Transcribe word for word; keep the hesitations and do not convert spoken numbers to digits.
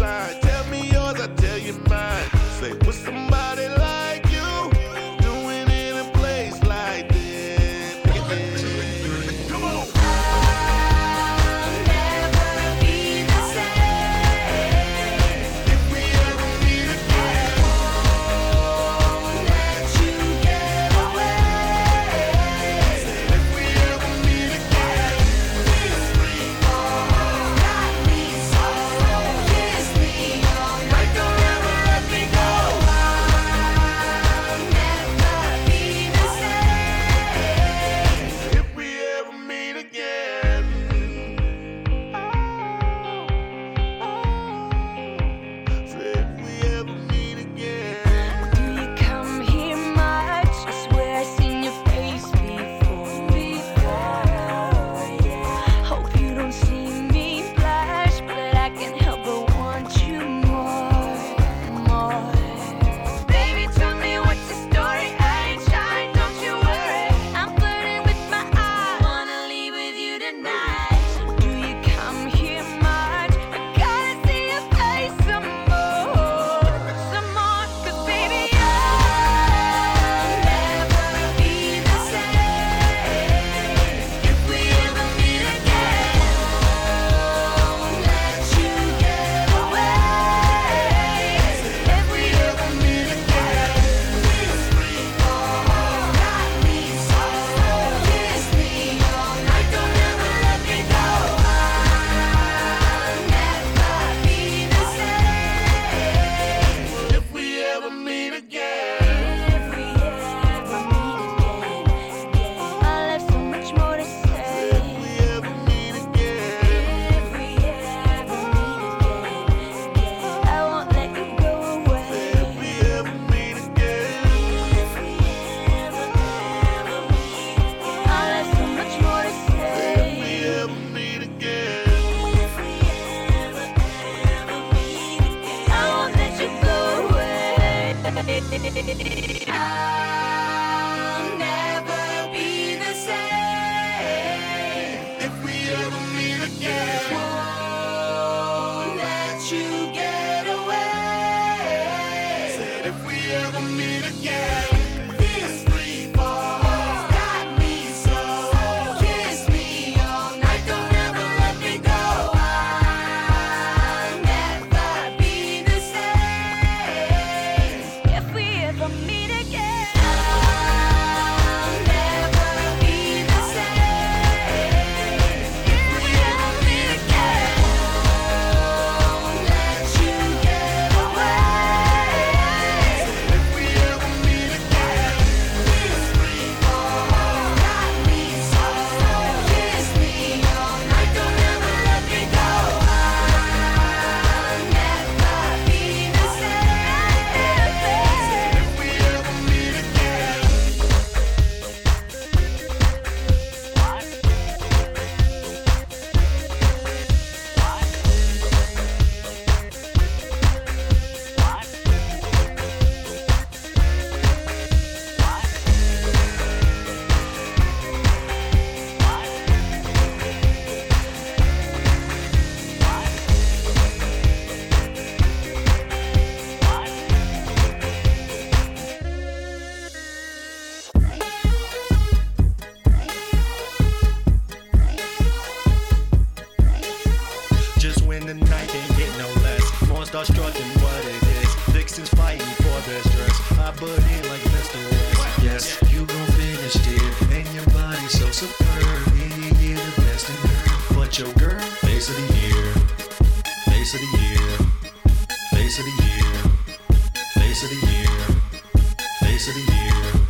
baseline. Tell me yours, I tell you mine. Say, with somebody like you, doing it in a place like this. Come on. I'll never be the same. If we ever meet again, Won't let you get away. if we ever meet again, Kiss me, oh, got me so. Kiss me all night, don't ever let me go. I'll never be the same. if we ever meet again. Say, if we ever meet again. Do you come here much? I swear I've seen your face before. Hope you don't see me flash, but I can't help but want you more, more. Baby, tell me what's your story. I ain't shy, don't you worry. I'm flirting with my eyes. Wanna leave with you tonight. So do you come here much? I gotta see your face some more, some more. 'Cause baby, I'll never be the same. If we ever meet again, won't let you get away. If we ever meet again, kiss me, oh, got me so. Kiss me all night, don't ever let me go. I'll never be the same. If we ever meet again. If we ever meet again, I'll have so much more to say. If we ever meet again. If we ever meet again, I won't let you go away. If we ever meet again. If we ever, ever meet again, I'll have so much more to say. If we ever meet again. If we ever, ever meet again, I won't let you go away. I'll never be the same. If we ever meet again. Won't let you get away. If we ever meet again. This free fall got me so. Kiss me all night, don't ever let me go. I'll never be the same. If we ever meet again, I'll never be the same. If we ever meet again, won't let you get away. If we ever meet again. This free fall got me so. Kiss me all night, don't ever let me go. I'll never be the same. If we ever meet again. Just when the night can't get no less. More start strutting what it is. Vixens fighting for their stress. I butt in like Mister West. Yes, you gon' finish, dear. And your body so superb. Yeah, yeah, yeah, the best in her. But your girl, face of the year. Face of the year. Face of the year. Face of the year. Face of the year.